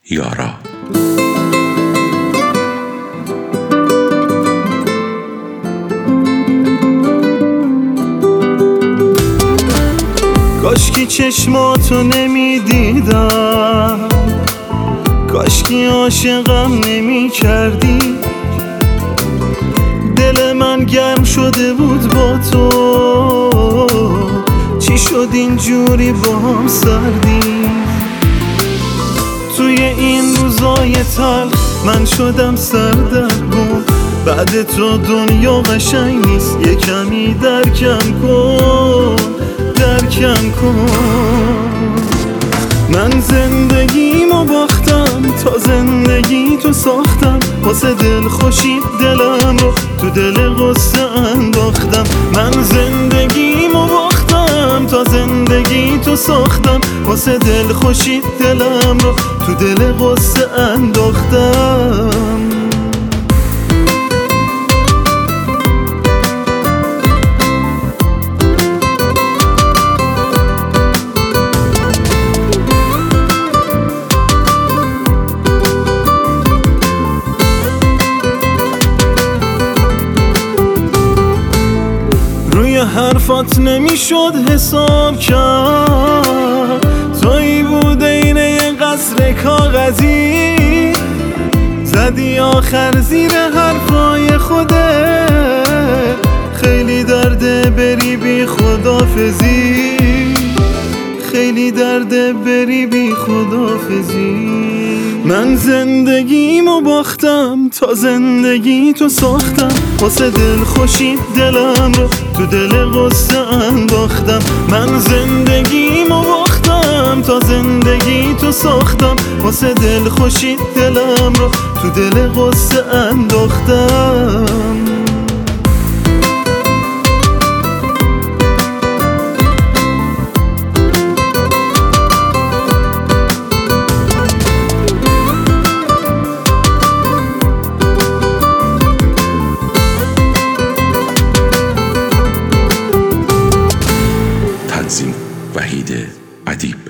یارا. کاشکی چشماتو نمیدیدم، کاشکی عاشقم نمی کردی. دل من گرم شده بود با تو، چی شد اینجوری با هم سردی؟ توی این روزای تلخ من شدم سردرگم. بعد تو دنیا قشنگ نیست، یه کمی درکم کن، درکم کن. من زندگیمو باختم تا زندگی تو ساختم، واسه دل خوشی دلم رو تو دل غصه انداختم. من زندگیمو باختم تا زندگی تو ساختم، واسه دل خوشی دلم رو تو دل غصه انداختم. حرفات نمیشد حساب کرد، تویی بوده اینه یه قصر کاغذی. زدی آخر زیر حرفای خودت، خیلی درده بری بی خدافزی، خیلی درده بری بی خدافزی. من زندگیمو باختم تا زندگی تو ساختم، واسه دل خوشی دلم رو تو دل غصه انداختم. من زندگیمو باختم تا زندگی تو ساختم، واسه دل خوشی دلم رو تو دل غصه انداختم. وحید ادیب.